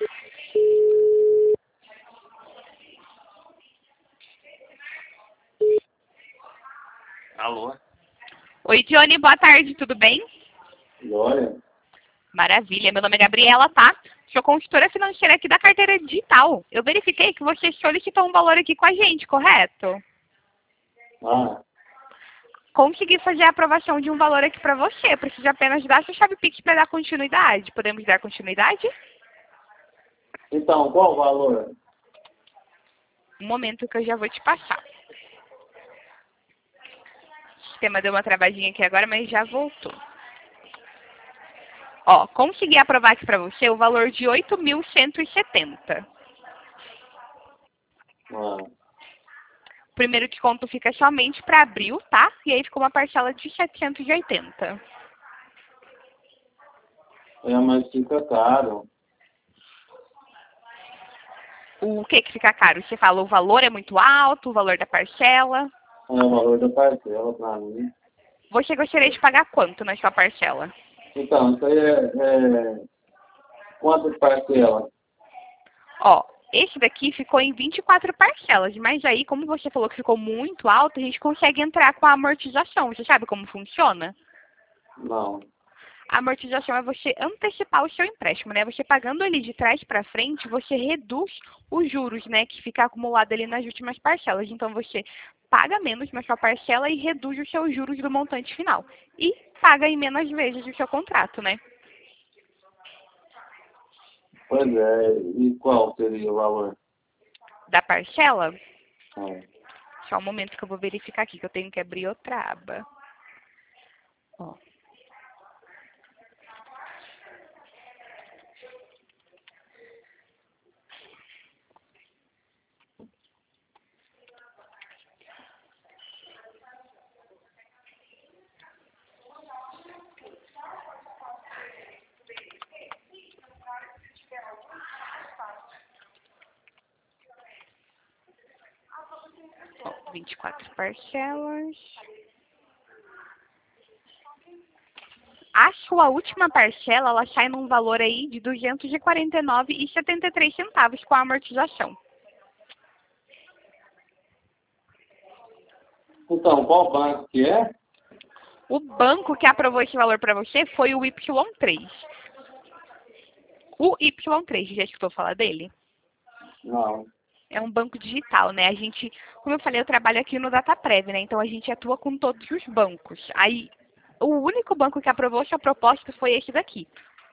Alô? Oi, Johnny, boa tarde, tudo bem? Olha. Maravilha, meu nome é Gabriela, tá? Sou consultora financeira aqui da carteira digital. Eu verifiquei que você solicitou um valor aqui com a gente, correto? Ah, Consegui fazer a aprovação de um valor aqui para você. Preciso apenas dar sua chave Pix para dar continuidade. Podemos dar continuidade? então, qual o valor? Um momento que eu já vou te passar. O sistema deu uma travadinha aqui agora, mas já voltou. Ó, consegui aprovar aqui para você o valor de 8.170. Ah, O primeiro desconto fica somente para abril, tá? E aí ficou uma parcela de 780. mas fica caro. O que fica caro? Você fala o valor é muito alto, o valor da parcela. É o valor da parcela pra mim. Você gostaria de pagar quanto na sua parcela? Então, isso aí quantas parcelas? Ó, esse daqui ficou em 24 parcelas, mas aí, como você falou que ficou muito alto, a gente consegue entrar com a amortização. Você sabe como funciona? Não. A amortização é você antecipar o seu empréstimo, né? Você pagando ele de trás para frente, você reduz os juros, né? Que fica acumulado ali nas últimas parcelas. Então, você paga menos na sua parcela e reduz os seus juros do montante final. E paga em menos vezes o seu contrato, né? Pois é, e qual seria o valor? Da parcela, Ah, só um momento que eu vou verificar aqui, que eu tenho que abrir outra aba. Ó. Ó, 24 parcelas. A sua última parcela, ela sai num valor aí de R$ 249,73 com a amortização. então, qual banco que é? O banco que aprovou esse valor para você foi o Y3. O Y3, já escutou falar dele? Não. É um banco digital, né? A gente, como eu falei, eu trabalho aqui no DataPrev, né? Então a gente atua com todos os bancos. Aí, o único banco que aprovou sua proposta foi esse daqui.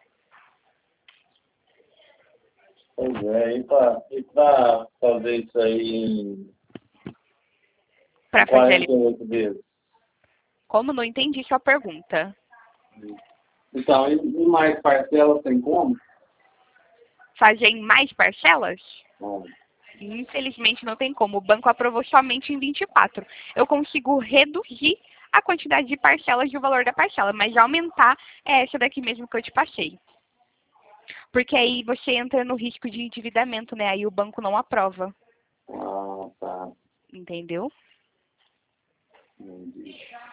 Pois é, e pra fazer isso aí em Para fazer ali. 48 vezes? Como não entendi sua pergunta? Então, e mais parcelas tem como? Fazer em mais parcelas? Não. Infelizmente não tem como. O banco aprovou somente em 24. Eu consigo reduzir a quantidade de parcelas do valor da parcela, mas aumentar é essa daqui mesmo que eu te passei. Porque aí você entra no risco de endividamento, né? Aí o banco não aprova. Ah, tá. Entendeu? Entendi.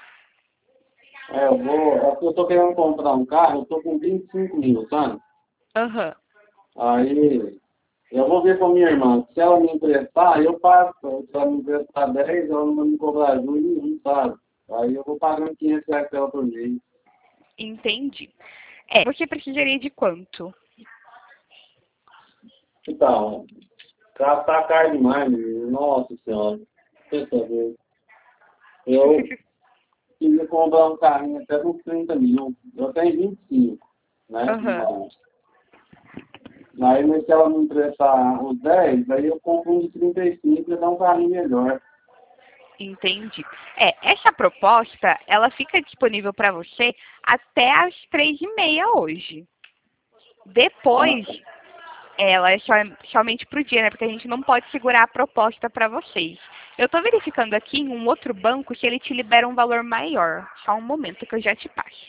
Eu tô querendo comprar um carro, eu tô com 25 mil, sabe? Aham. Aí, eu vou ver com a minha irmã. Se ela me emprestar, eu passo. Se ela me emprestar 10, ela não vai me cobrar juros nenhum, sabe? Aí eu vou pagando R$ 500 pra ela por mês. Entendi. É, você precisaria de quanto? Então, tá caro demais, menino. Nossa senhora. Pensa ver. Eu queria comprar um carrinho até uns 30 mil. Eu tenho 25, né? Aham. Mas se ela me emprestar os 10, aí eu compro um de 35 e dá um carrinho melhor. Entendi. É, essa proposta, ela fica disponível para você até às 3h30 hoje. Ah, Depois, ela é somente para o dia, né? Porque a gente não pode segurar a proposta para vocês. Eu estou verificando aqui em um outro banco se ele te libera um valor maior. Só um momento que eu já te passo.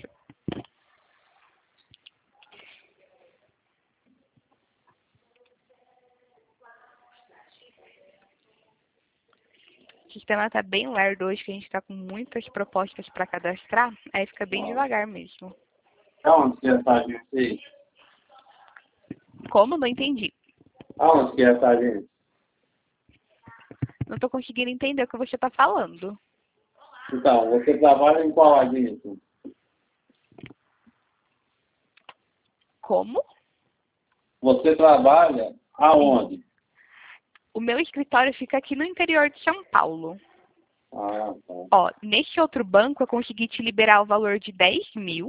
O sistema está bem lerdo hoje, que a gente está com muitas propostas para cadastrar. Aí fica bem devagar mesmo. é onde que é essa agência aí? Como? Não entendi. Aonde que é essa agência? Não estou conseguindo entender o que você está falando. Então, você trabalha em qual agência? Como? Você trabalha aonde? O meu escritório fica aqui no interior de São Paulo. Ah, tá. Ó, neste outro banco eu consegui te liberar o valor de 10 mil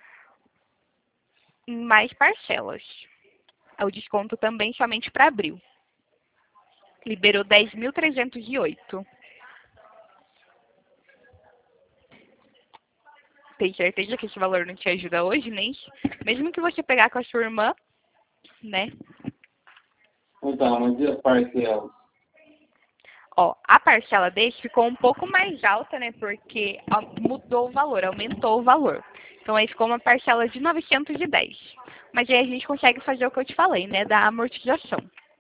em mais parcelas. O desconto também somente para abril. Liberou 10.308. Tem certeza que esse valor não te ajuda hoje, nem? Mesmo que você pegar com a sua irmã, né? Então, mas e as parcelas? Ó, a parcela desse ficou um pouco mais alta, né? Porque mudou o valor, aumentou o valor. Então aí ficou uma parcela de 910. Mas aí a gente consegue fazer o que eu te falei, né? Da amortização.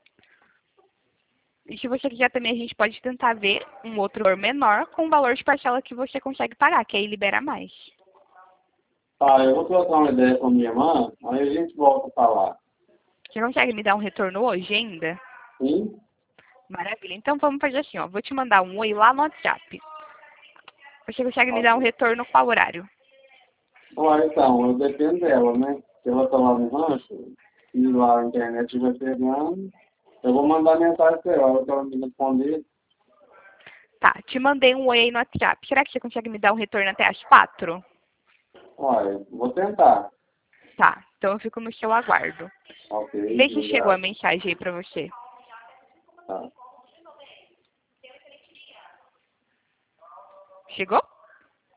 E se você quiser também, a gente pode tentar ver um outro valor menor com o valor de parcela que você consegue pagar, que aí libera mais. Ah, eu vou trocar uma ideia com a minha irmã, aí a gente volta a falar. Você consegue me dar um retorno hoje ainda? Sim? Maravilha. Então vamos fazer assim, ó. Vou te mandar um oi lá no WhatsApp. Você consegue me dar um Ok. retorno qual horário? Ah, então, eu dependo dela, né? Se ela tá lá no rancho, e lá a internet vai pegando, eu vou mandar mensagem pra ela, se ela me responder. Tá, te mandei um oi aí no WhatsApp. Será que você consegue me dar um retorno até às 4? Olha, vou tentar. Tá, então eu fico no seu aguardo. Ok, Vê se chegou a obrigado. mensagem aí pra você. Tá. Chegou?